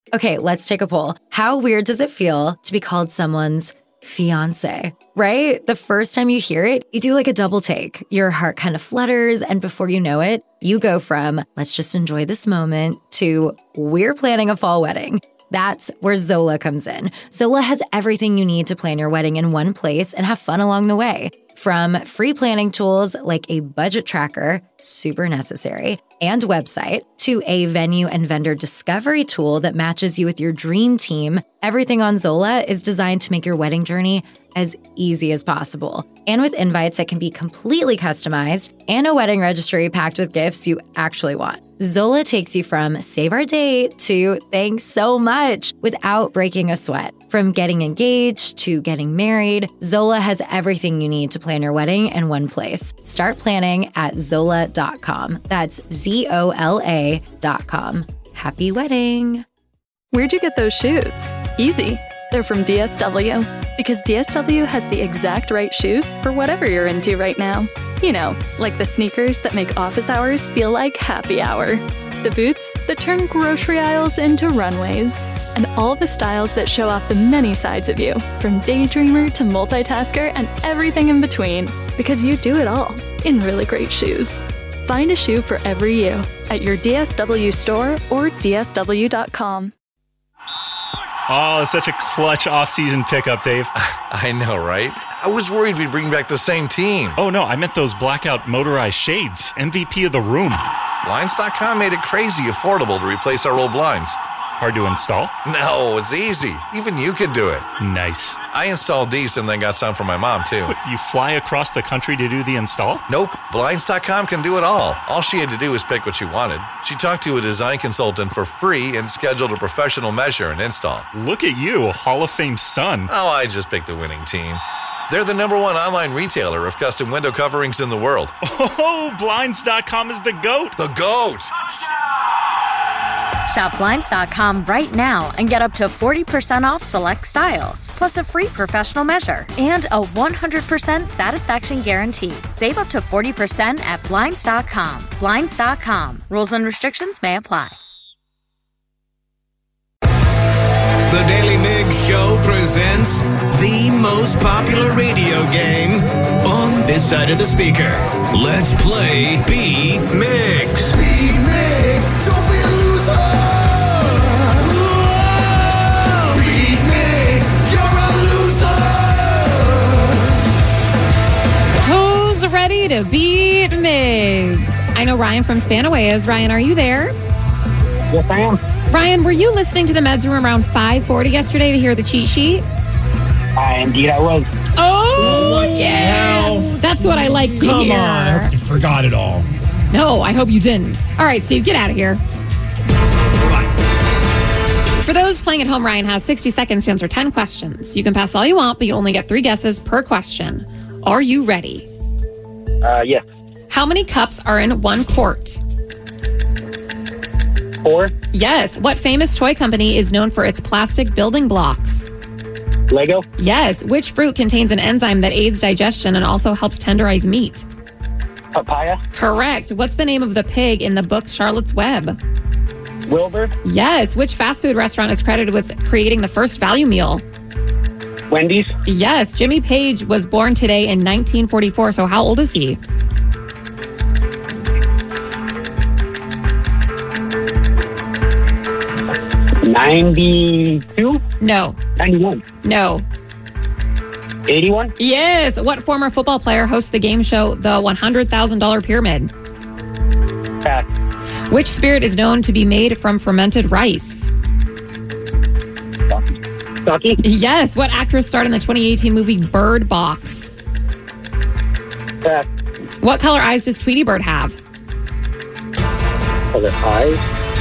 Okay, let's take a poll. How weird does it feel to be called someone's fiance, right? The first time you hear it, you do like a double take. Your heart kind of flutters, and before you know it, you go from, let's just enjoy this moment, to we're planning a fall wedding. That's where Zola comes in. Zola has everything you need to plan your wedding in one place and have fun along the way. From free planning tools like a budget tracker, super necessary, and website, to a venue and vendor discovery tool that matches you with your dream team, everything on Zola is designed to make your wedding journey as easy as possible. And with invites that can be completely customized and a wedding registry packed with gifts you actually want. Zola takes you from save our date to thanks so much without breaking a sweat. From getting engaged to getting married, Zola has everything you need to plan your wedding in one place. Start planning at Zola.com. That's ZOLA.com. Happy wedding. Where'd you get those shoes? Easy. They're from DSW. Because DSW has the exact right shoes for whatever you're into right now. You know, like the sneakers that make office hours feel like happy hour. The boots that turn grocery aisles into runways. And all the styles that show off the many sides of you, from daydreamer to multitasker and everything in between. Because you do it all in really great shoes. Find a shoe for every you at your DSW store or DSW.com. Oh, it's such a clutch off-season pickup, Dave. I know, right? I was worried we'd bring back the same team. Oh, no, I meant those blackout motorized shades. MVP of the room. Blinds.com made it crazy affordable to replace our old blinds. Hard to install? No, it's easy. Even you could do it. Nice. I installed these and then got some for my mom, too. But you fly across the country to do the install? Nope. Blinds.com can do it all. All she had to do was pick what she wanted. She talked to a design consultant for free and scheduled a professional measure and install. Look at you, Hall of Fame son. Oh, I just picked the winning team. They're the #1 online retailer of custom window coverings in the world. Oh, Blinds.com is the GOAT. The GOAT! Shop Blinds.com right now and get up to 40% off select styles, plus a free professional measure and a 100% satisfaction guarantee. Save up to 40% at Blinds.com. Blinds.com. Rules and restrictions may apply. The Daily Migs Show presents the most popular radio game on this side of the speaker. Let's play Beat Migs. Beat Migs, don't be a loser. Whoa. Beat Migs, you're a loser. Who's ready to beat Migs? I know Ryan from Spanaway is. Ryan, are you there? Yes, I am. Ryan, were you listening to the Meds Room around 5:40 yesterday to hear the cheat sheet? Indeed, I was. Oh, yeah. That's what I like to hear. Come on, I hope you forgot it all. No, I hope you didn't. All right, Steve, get out of here. For those playing at home, Ryan has 60 seconds to answer 10 questions. You can pass all you want, but you only get 3 guesses per question. Are you ready? Yes. How many cups are in 1 quart? 4. Yes. What famous toy company is known for its plastic building blocks? Lego. Yes. Which fruit contains an enzyme that aids digestion and also helps tenderize meat? Papaya. Correct. What's the name of the pig in the book Charlotte's Web? Wilbur. Yes. Which fast food restaurant is credited with creating the first value meal? Wendy's. Yes. Jimmy Page was born today in 1944, so how old is he? 92? No. 91? No. 81? Yes. What former football player hosts the game show The $100,000 Pyramid? Pass. Which spirit is known to be made from fermented rice? Saki? Yes. What actress starred in the 2018 movie Bird Box? Pass. What color eyes does Tweety Bird have? Color eyes?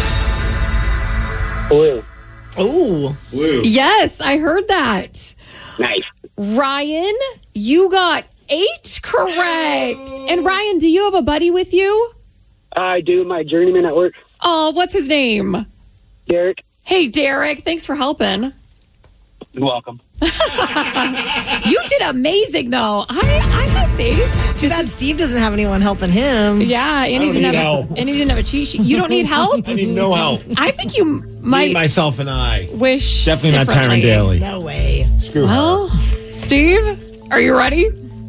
Blue. Ooh. Blue. Yes, I heard that. Nice. Ryan, you got 8 correct. And Ryan, do you have a buddy with you? I do. My journeyman at work. Oh, what's his name? Derek. Hey, Derek. Thanks for helping. You're welcome. You did amazing, though. I have faith. Too bad Steve doesn't have anyone helping him. Yeah, and he didn't have a cheat sheet. You don't need help? I need no help. I think you might Me, myself, and I. wish Definitely not Tyron differently. Daly. No way. Screw Well, her. Steve, are you ready?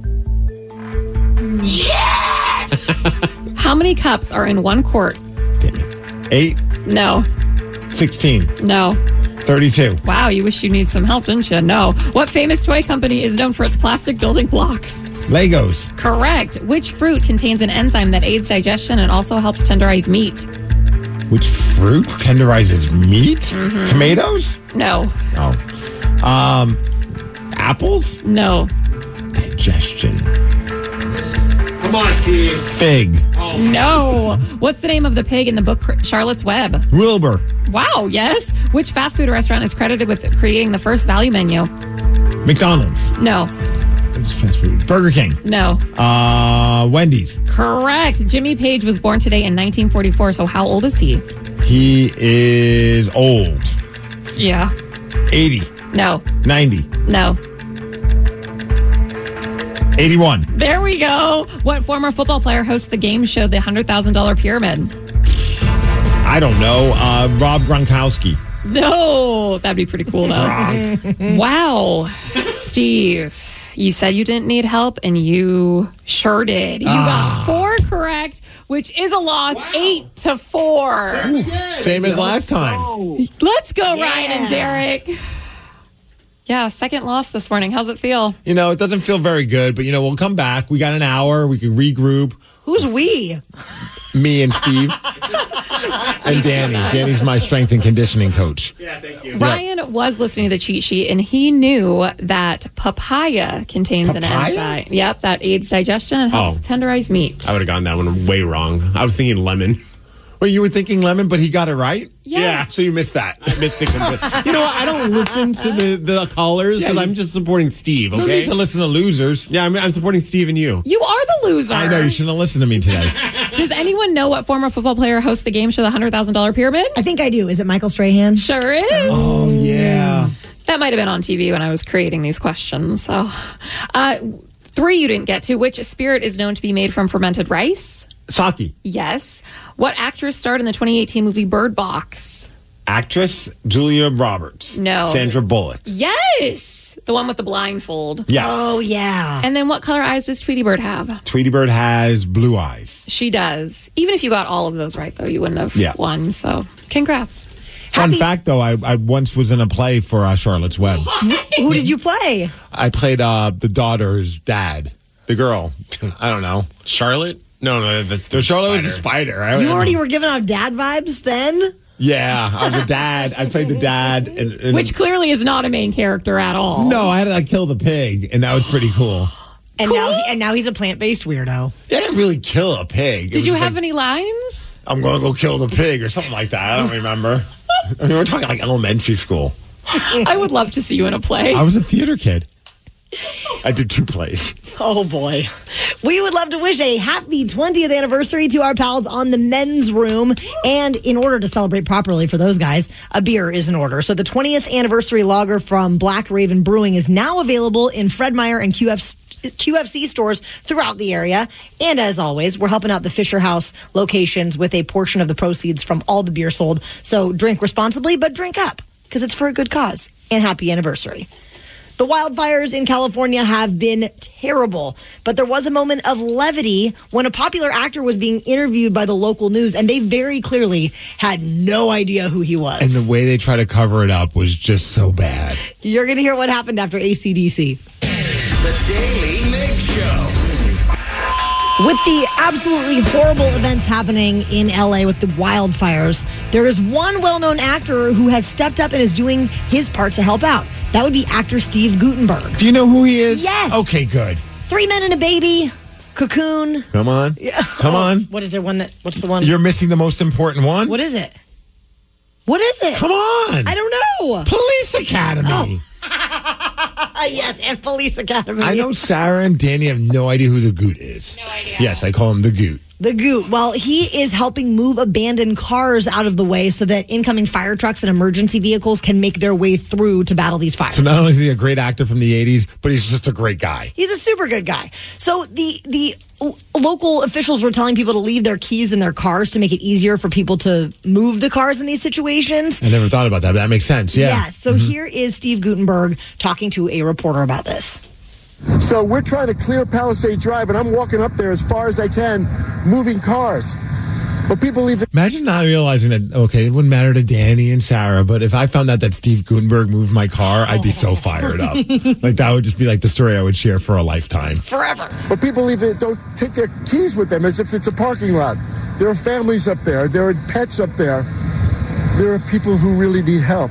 Yes! How many cups are in one quart? 8, No. 16, No. 32. Wow, you wish you need some help, didn't you? No. What famous toy company is known for its plastic building blocks? Legos. Correct. Which fruit contains an enzyme that aids digestion and also helps tenderize meat? Which fruit tenderizes meat? Mm-hmm. Tomatoes? No. Oh. Apples? No. Digestion. Come on, Steve. Fig. No. What's the name of the pig in the book Charlotte's Web? Wilbur. Wow, yes. Which fast food restaurant is credited with creating the first value menu? McDonald's. No. Fast food. Burger King. No. Wendy's. Correct. Jimmy Page was born today in 1944, so how old is he? He is old. Yeah. 80. No. 90. No. 81. There we go. What former football player hosts the game show The $100,000 Pyramid? I don't know. Rob Gronkowski. No. That'd be pretty cool, though. Wow. Steve, you said you didn't need help, and you sure did. You got 4 correct, which is a loss, 8-4. Same as last time. Let's go, Ryan and Derek. Yeah, second loss this morning. How's it feel? You know, it doesn't feel very good, but, we'll come back. We got an hour. We can regroup. Who's we? Me and Steve. And Danny. Danny's my strength and conditioning coach. Yeah, thank you. Ryan was listening to the cheat sheet, and he knew that papaya contains an enzyme. Yep, that aids digestion and helps tenderize meat. I would have gotten that one way wrong. I was thinking lemon. Well, you were thinking lemon, but he got it right? Yeah. So you missed that. I missed it completely. You know what? I don't listen to the callers because I'm just supporting Steve, okay? No need to listen to losers. Yeah, I'm supporting Steve and you. You are the loser. I know. You shouldn't have listened to me today. Does anyone know what former football player hosts the game show The $100,000 Pyramid? I think I do. Is it Michael Strahan? Sure is. Oh, yeah. That might have been on TV when I was creating these questions. So, 3 you didn't get to. Which spirit is known to be made from fermented rice? Saki. Yes. What actress starred in the 2018 movie Bird Box? Actress Julia Roberts. No. Sandra Bullock. Yes. The one with the blindfold. Yes. Oh, yeah. And then what color eyes does Tweety Bird have? Tweety Bird has blue eyes. She does. Even if you got all of those right, though, you wouldn't have won. So, congrats. Fun fact, though, I once was in a play for Charlotte's Web. Who did you play? I played the daughter's dad. The girl. I don't know. Charlotte? No, that's the Charlotte spider. was a spider. You already were giving out dad vibes then? Yeah, I was a dad. I played the dad. And Which clearly is not a main character at all. No, I had to kill the pig, and that was pretty cool. And now he's a plant-based weirdo. I didn't really kill a pig. Did you have any lines? I'm going to go kill the pig or something like that. I don't remember. I mean, we're talking like elementary school. I would love to see you in a play. I was a theater kid. I did 2 plays. Oh, boy. We would love to wish a happy 20th anniversary to our pals on the men's room. And in order to celebrate properly for those guys, a beer is in order. So the 20th anniversary lager from Black Raven Brewing is now available in Fred Meyer and QFC stores throughout the area. And as always, we're helping out the Fisher House locations with a portion of the proceeds from all the beer sold. So drink responsibly, but drink up because it's for a good cause. And happy anniversary. The wildfires in California have been terrible, but there was a moment of levity when a popular actor was being interviewed by the local news, and they very clearly had no idea who he was. And the way they try to cover it up was just so bad. You're going to hear what happened after AC/DC. The Daily Mig Show. With the absolutely horrible events happening in LA with the wildfires, there is one well-known actor who has stepped up and is doing his part to help out. That would be actor Steve Guttenberg. Do you know who he is? Yes. Okay, good. 3 Men and a Baby, Cocoon. Come on. Yeah. Come on. What is there one that, what's the one? You're missing the most important one. What is it? What is it? Come on. I don't know. Police Academy. Oh. Yes, and Police Academy. I know Sarah and Danny have no idea who the Goot is. No idea. Yes, I call him the Goot. The Goot. Well, he is helping move abandoned cars out of the way so that incoming fire trucks and emergency vehicles can make their way through to battle these fires. So not only is he a great actor from the 80s, but he's just a great guy. He's a super good guy. So the local officials were telling people to leave their keys in their cars to make it easier for people to move the cars in these situations. I never thought about that, but that makes sense. Yeah. Yes. So here is Steve Guttenberg talking to a reporter about this. So we're trying to clear Palisade Drive, and I'm walking up there as far as I can, moving cars. But people leave. Imagine not realizing that, okay, it wouldn't matter to Danny and Sarah, but if I found out that Steve Guttenberg moved my car, I'd be so fired up. Like, that would just be like the story I would share for a lifetime. Forever. But people leave, don't take their keys with them as if it's a parking lot. There are families up there. There are pets up there. There are people who really need help.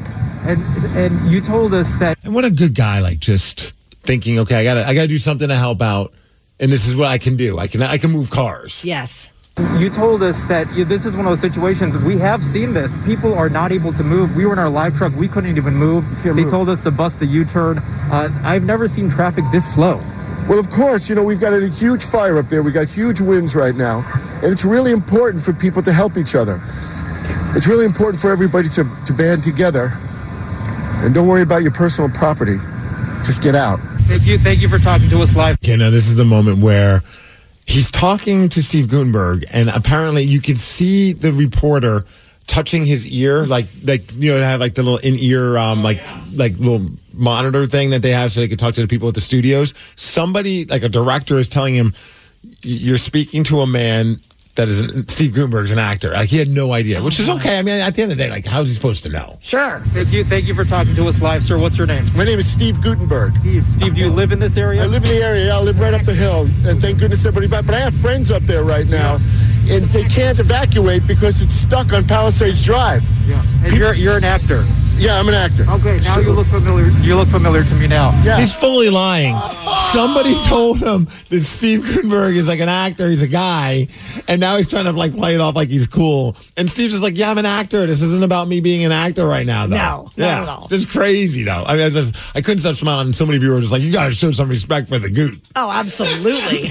And you told us that. And what a good guy, like, just thinking, okay, I gotta do something to help out, and this is what I can do. I can move cars. Yes. You told us that this is one of those situations. We have seen this. People are not able to move. We were in our live truck. We couldn't even move. They told us to bust a U-turn. I've never seen traffic this slow. Well, of course, we've got a huge fire up there. We got huge winds right now, and it's really important for people to help each other. It's really important for everybody to band together, and don't worry about your personal property. Just get out. Thank you for talking to us live. Okay, now this is the moment where he's talking to Steve Guttenberg, and apparently you can see the reporter touching his ear, like have like the little in-ear like little monitor thing that they have so they can talk to the people at the studios. Somebody, like a director, is telling him, "You're speaking to a man that is Steve Guttenberg's an actor." Like, he had no idea, which is okay. I mean, at the end of the day, like, how's he supposed to know? Sure. Thank you for talking to us live, sir. What's your name? My name is Steve Guttenberg. Steve, do you live in this area? I live in the area. I live right up the hill, and thank goodness everybody back. But I have friends up there right now, and they can't evacuate because it's stuck on Palisades Drive. Yeah. And you're an actor. Yeah, I'm an actor. Okay, now you look familiar. You look familiar to me now. Yeah. He's fully lying. Somebody told him that Steve Guttenberg is like an actor. He's a guy, and now he's trying to like play it off like he's cool. And Steve's just like, "Yeah, I'm an actor. This isn't about me being an actor right now, though." No, not at all. Just crazy, though. I mean, I couldn't stop smiling. And so many people were just like, "You got to show some respect for the Goot." Oh, absolutely.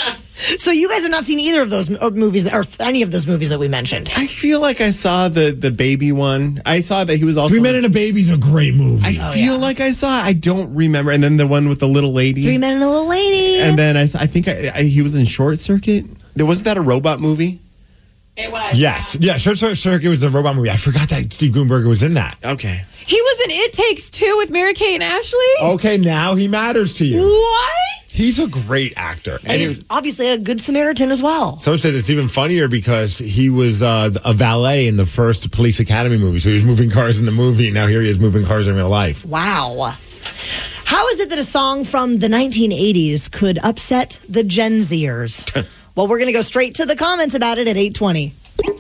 So you guys have not seen either of those movies, or any of those movies that we mentioned? I feel like I saw the baby one. I saw that he was also... 3 Men and a Baby's a great movie. I feel like I saw it. I don't remember. And then the one with the little lady. 3 Men and a Little Lady. And then I think he was in Short Circuit. Wasn't that a robot movie? It was. Yes. Yeah, Short Circuit was a robot movie. I forgot that Steve Guttenberg was in that. Okay. He was in It Takes Two with Mary-Kate and Ashley. Okay, now he matters to you. What? He's a great actor. And he's obviously a good Samaritan as well. Someone said it's even funnier because he was a valet in the first Police Academy movie. So he was moving cars in the movie. Now here he is moving cars in real life. Wow. How is it that a song from the 1980s could upset the Gen Zers? Well, we're going to go straight to the comments about it at 8:20.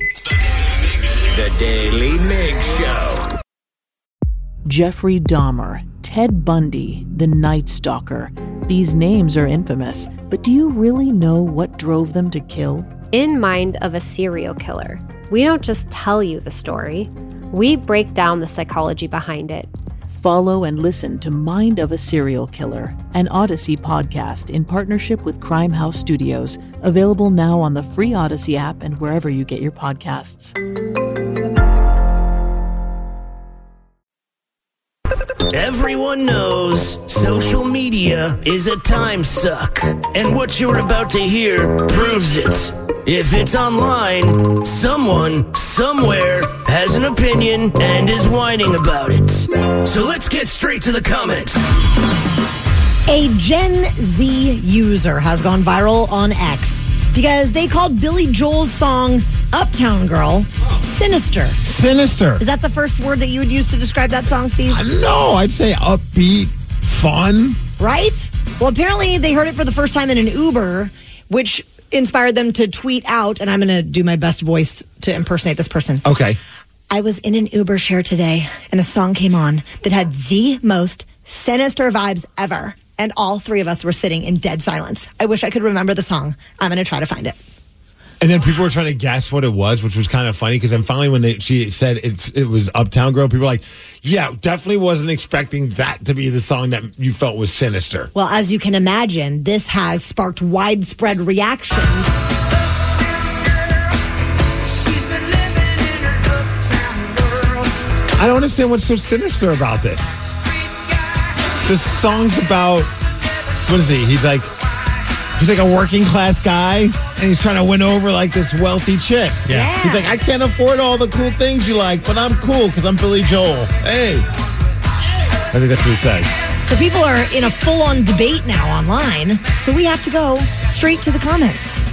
The Daily Mig Show. Jeffrey Dahmer, Ted Bundy, the Night Stalker. These names are infamous, but do you really know what drove them to kill? In Mind of a Serial Killer, we don't just tell you the story, we break down the psychology behind it. Follow and listen to Mind of a Serial Killer, an Odyssey podcast in partnership with Crime House Studios, available now on the free Odyssey app and wherever you get your podcasts. Everyone knows social media is a time suck, and what you're about to hear proves it. If it's online, someone, somewhere, has an opinion and is whining about it. So let's get straight to the comments. A Gen Z user has gone viral on X because they called Billy Joel's song Uptown Girl sinister. Sinister. Is that the first word that you would use to describe that song, Steve? No, I'd say upbeat, fun. Right? Well, apparently they heard it for the first time in an Uber, which inspired them to tweet out, and I'm going to do my best voice to impersonate this person. Okay. I was in an Uber share today, and a song came on that had the most sinister vibes ever, and all three of us were sitting in dead silence. I wish I could remember the song. I'm going to try to find it. And then people were trying to guess what it was, which was kind of funny because then finally when she said it was Uptown Girl, people were like, yeah, definitely wasn't expecting that to be the song that you felt was sinister. Well, as you can imagine, this has sparked widespread reactions. I don't understand what's so sinister about this. This song's about, what is he? He's like a working class guy, and he's trying to win over like this wealthy chick. Yeah. He's like, I can't afford all the cool things you like, but I'm cool because I'm Billy Joel. Hey. I think that's what he says. So people are in a full-on debate now online, so we have to go straight to the comments.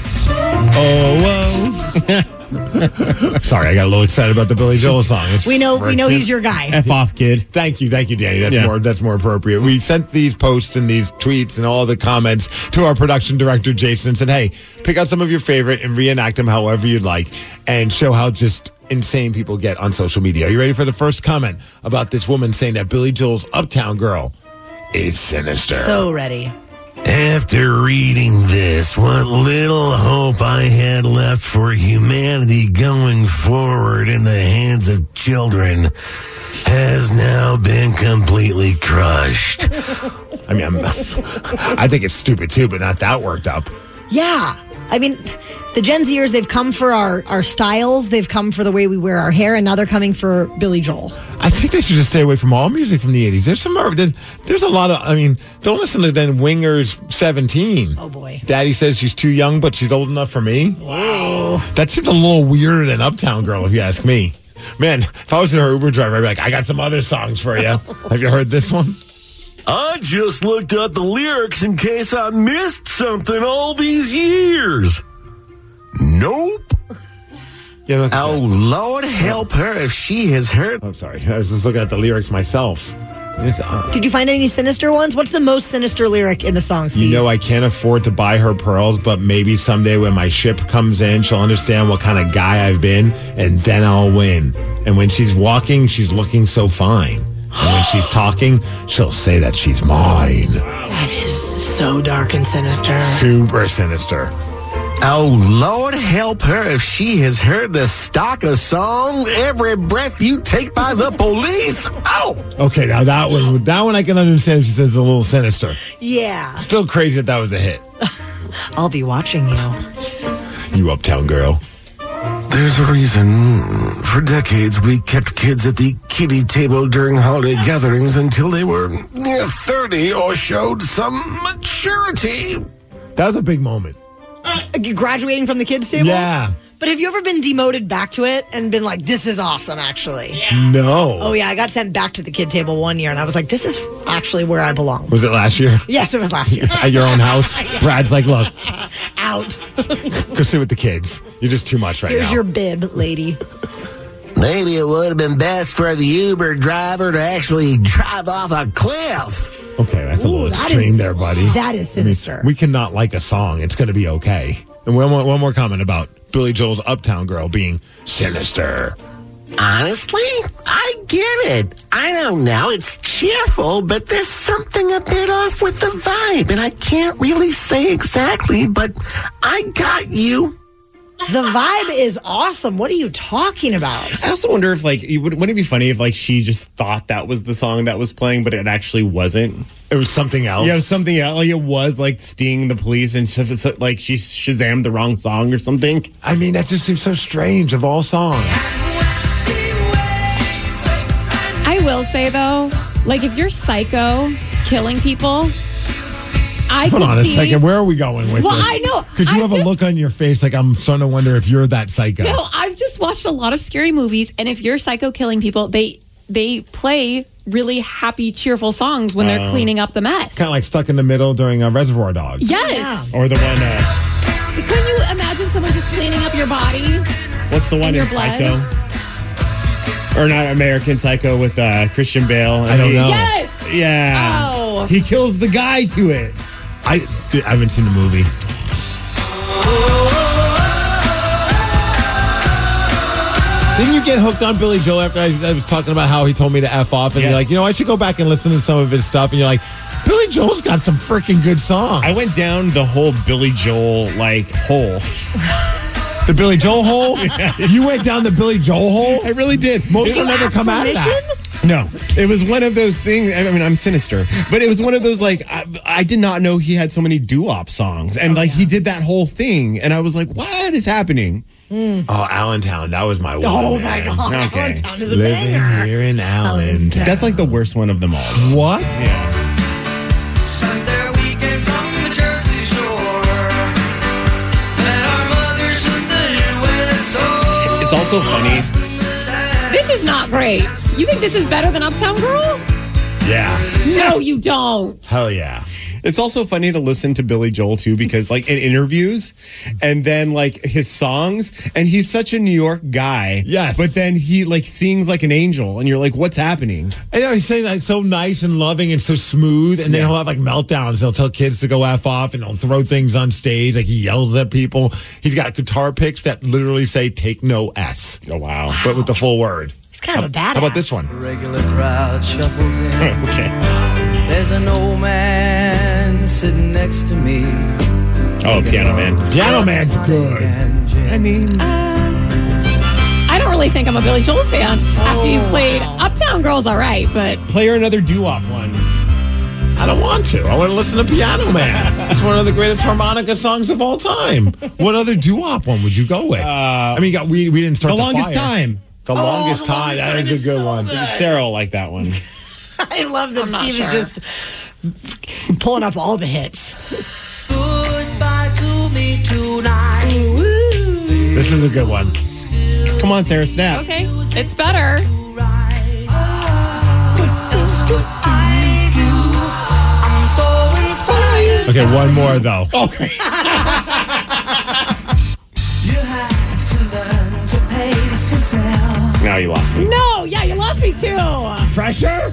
Oh, whoa. Sorry, I got a little excited about the Billy Joel song. We know he's your guy. F off, kid. Thank you, Danny. That's more appropriate. We sent these posts and these tweets and all the comments to our production director Jason and said, "Hey, pick out some of your favorite and reenact them however you'd like, and show how just insane people get on social media." Are you ready for the first comment about this woman saying that Billy Joel's Uptown Girl is sinister? So ready. After reading this, what little hope I had left for humanity going forward in the hands of children has now been completely crushed. I mean, I think it's stupid too, but not that worked up. Yeah. I mean, the Gen Zers, they've come for our styles. They've come for the way we wear our hair, and now they're coming for Billy Joel. I think they should just stay away from all music from the 80s. There's a lot of, don't listen to then Winger's 17. Oh, boy. Daddy says she's too young, but she's old enough for me. Wow. That seems a little weirder than Uptown Girl, if you ask me. Man, if I was her Uber driver, I'd be like, I got some other songs for you. Have you heard this one? I just looked up the lyrics in case I missed something all these years. Nope. Yeah, oh, Lord help her if she has heard. I'm sorry. I was just looking at the lyrics myself. Did you find any sinister ones? What's the most sinister lyric in the song, Steve? You know, I can't afford to buy her pearls, but maybe someday when my ship comes in, she'll understand what kind of guy I've been, and then I'll win. And when she's walking, she's looking so fine. And when she's talking, she'll say that she's mine. That is so dark and sinister. Super sinister. Oh, Lord help her if she has heard the stalker song, Every Breath You Take by the Police. Oh! Okay, now that one I can understand if she says it's a little sinister. Yeah. Still crazy that was a hit. I'll be watching you. You Uptown Girl. There's a reason. For decades, we kept kids at the kiddie table during holiday gatherings until they were near 30 or showed some maturity. That was a big moment. Graduating from the kids' table? Yeah. But have you ever been demoted back to it and been like, this is awesome, actually? Yeah. No. Oh, yeah. I got sent back to the kid table one year, and I was like, this is actually where I belong. Was it last year? Yes, it was last year. At your own house? Yeah. Brad's like, look. Out. Go sit with the kids. You're just too much right now. Here's your bib, lady. Maybe it would have been best for the Uber driver to actually drive off a cliff. Okay, that's a little extreme there, buddy. That is sinister. We cannot like a song. It's going to be okay. And one more comment about Billy Joel's Uptown Girl being sinister. Honestly, I get it. I don't know. It's cheerful, but there's something a bit off with the vibe, and I can't really say exactly, but I got you. The vibe is awesome. What are you talking about? I also wonder if, wouldn't it be funny if, she just thought that was the song that was playing, but it actually wasn't? It was something else? Yeah, it was something else. It was, Sting the Police, and she Shazammed the wrong song or something. I mean, that just seems so strange of all songs. I will say, though, if you're psycho killing people... Hold on a second. Where are we going with this? Well, I know. Because you have a look on your face I'm starting to wonder if you're that psycho. No, I've just watched a lot of scary movies, and if you're psycho killing people, they play really happy, cheerful songs when they're cleaning up the mess. Kind of like Stuck in the Middle during Reservoir Dogs. Yes. Yeah. Or the one... So can you imagine someone just cleaning up your body? What's the one in Psycho? Or not American Psycho with Christian Bale? I don't know. Yes. Yeah. Oh. He kills the guy to it. I haven't seen the movie. Didn't you get hooked on Billy Joel after I was talking about how he told me to F off? And Yes. you're like, I should go back and listen to some of his stuff. And you're like, Billy Joel's got some freaking good songs. I went down the whole Billy Joel, hole. The Billy Joel hole? You went down the Billy Joel hole? I really did. Most will never come out of that. No, it was one of those things. I mean, I'm sinister, but it was one of those I did not know he had so many doo-wop songs, and he did that whole thing, and I was like, what is happening? Oh, Allentown. That was my one. Oh, man. my God. Okay. Allentown is a Living banger. here in Allentown. That's like the worst one of them all. What? Yeah. It's also funny. This is not great. You think this is better than Uptown Girl? Yeah. No, you don't. Hell yeah. It's also funny to listen to Billy Joel too, because like in interviews and then like his songs, and he's such a New York guy. Yes. But then he like sings like an angel, and you're like, what's happening? I know he's saying like so nice and loving and so smooth, and then he'll have like meltdowns. He'll tell kids to go F off, and he'll throw things on stage. Like he yells at people. He's got guitar picks that literally say "Take no S." Oh wow! But with the full word. He's kind of a badass. How about this one? Regular crowd shuffles in. Okay. There's an old man sitting next to me. Oh, Piano Man. Piano Man's good. I mean, I don't really think I'm a Billy Joel fan after you played Uptown Girl's all right, but play her another doo-wop one. I don't want to. I want to listen to Piano Man. It's one of the greatest harmonica songs of all time. What other doo-wop one would you go with? I mean, we didn't start The Longest Time. The Longest Time. That is a good one. Sarah will like that one. I love that Steve is just pulling up all the hits. Goodbye to me tonight. This is a good one. Come on, Sarah, snap. okay, it's better. Okay, one more though. Okay. Now you lost me. No, yeah, you lost me too. Pressure?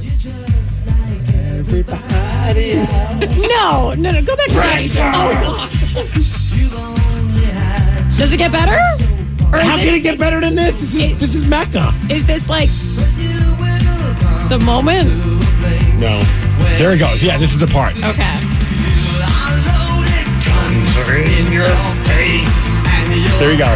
No, go back to Pressure. Oh, gosh. Does it get better? Or How can it get better than this? This is Mecca. Is this like the moment? No. There it goes. Yeah, this is the part. Okay. In your face. There you go.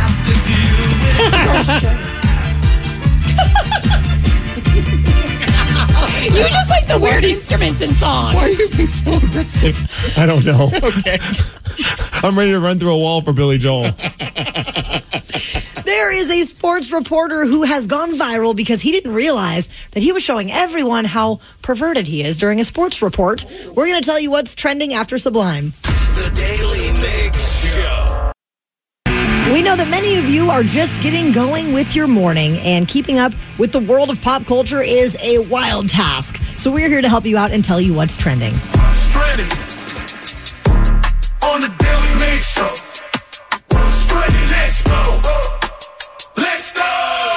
You just like the weird instruments in songs. Why are you being so aggressive? I don't know. Okay. I'm ready to run through a wall for Billy Joel. There is a sports reporter who has gone viral because he didn't realize that he was showing everyone how perverted he is during a sports report. We're going to tell you what's trending after Sublime. The Daily Mix Show. We know that many of you are just getting going with your morning, and keeping up with the world of pop culture is a wild task. So we're here to help you out and tell you what's trending. Stranded on the Daily Mix Show. Stranded, let's go. Let's go.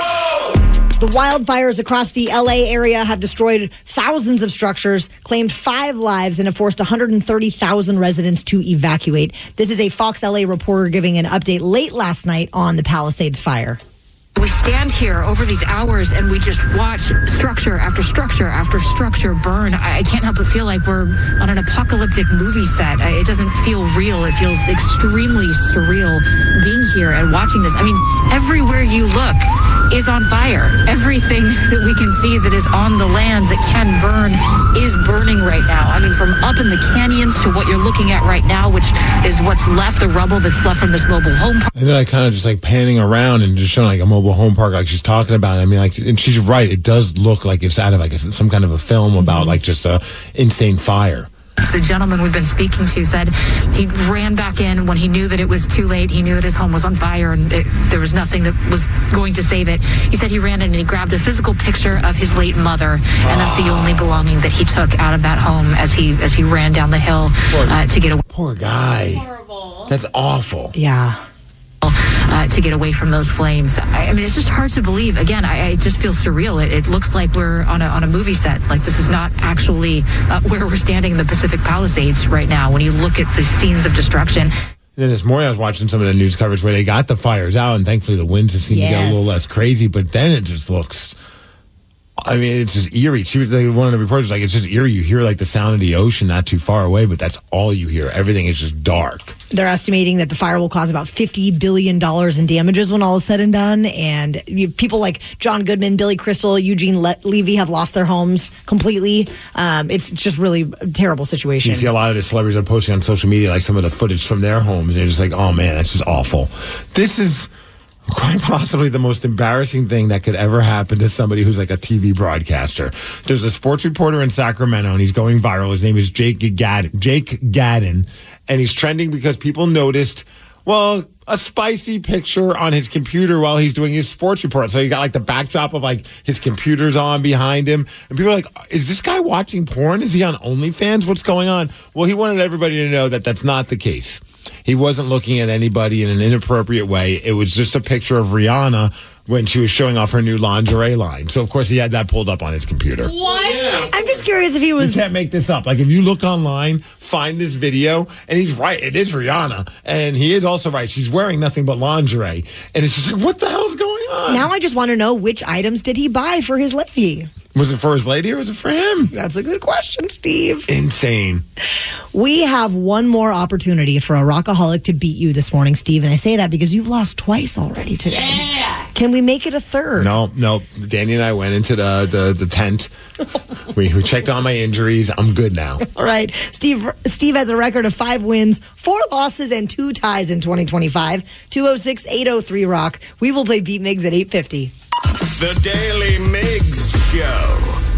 The wildfires across the LA area have destroyed thousands of structures, claimed 5 lives, and have forced 130,000 residents to evacuate. This is a Fox LA reporter giving an update late last night on the Palisades fire. We stand here over these hours and we just watch structure after structure after structure burn. I can't help but feel like we're on an apocalyptic movie set. It doesn't feel real. It feels extremely surreal being here and watching this. I mean, everywhere you look is on fire. Everything that we can see that is on the land that can burn is burning right now. I mean, from up in the canyons to what you're looking at right now, which is what's left, the rubble that's left from this mobile home park. And then I kind of just like panning around and just showing like a mobile home park like she's talking about. I mean, like, and she's right. It does look like it's out of like some kind of a film about like just a insane fire. The gentleman we've been speaking to said he ran back in when he knew that it was too late. He knew that his home was on fire and there was nothing that was going to save it. He said he ran in and he grabbed a physical picture of his late mother, and that's the only belonging that he took out of that home as he ran down the hill to get away. Poor guy. Horrible. That's awful. Yeah. To get away from those flames. I mean, it's just hard to believe. Again, I just feel surreal. It looks like we're on a movie set. Like this is not actually where we're standing in the Pacific Palisades right now. When you look at the scenes of destruction. Then this morning I was watching some of the news coverage where they got the fires out, and thankfully the winds have seemed to get a little less crazy. But then it just looks. I mean, it's just eerie. She was like, one of the reporters was like, it's just eerie. You hear like the sound of the ocean not too far away, but that's all you hear. Everything is just dark. They're estimating that the fire will cause about $50 billion in damages when all is said and done. And people like John Goodman, Billy Crystal, Eugene Levy have lost their homes completely. It's just really a terrible situation. You see a lot of the celebrities are posting on social media like some of the footage from their homes, and you're just like, oh man, that's just awful. This is quite possibly the most embarrassing thing that could ever happen to somebody who's like a TV broadcaster. There's a sports reporter in Sacramento, and he's going viral. His name is Jake Gadden, and he's trending because people noticed, well, a spicy picture on his computer while he's doing his sports report. So you got like the backdrop of like his computer's on behind him. And people are like, is this guy watching porn? Is he on OnlyFans? What's going on? Well, he wanted everybody to know that that's not the case. He wasn't looking at anybody in an inappropriate way. It was just a picture of Rihanna when she was showing off her new lingerie line. So, of course, he had that pulled up on his computer. What? Yeah. I'm just curious if he was... You can't make this up. Like, if you look online, find this video, and he's right. It is Rihanna. And he is also right. She's wearing nothing but lingerie. And it's just like, what the hell is going on? Now I just want to know, which items did he buy for his lady? Was it for his lady or was it for him? That's a good question, Steve. Insane. We have one more opportunity for a Rockaholic to beat you this morning, Steve. And I say that because you've lost twice already today. Yeah. Can we make it a third? No. Danny and I went into the tent. We checked on my injuries. I'm good now. All right. Steve has a record of 5 wins, 4 losses, and 2 ties in 2025. 206-803-ROCK. We will play Beat Migs at 8:50. The Daily Migs Show.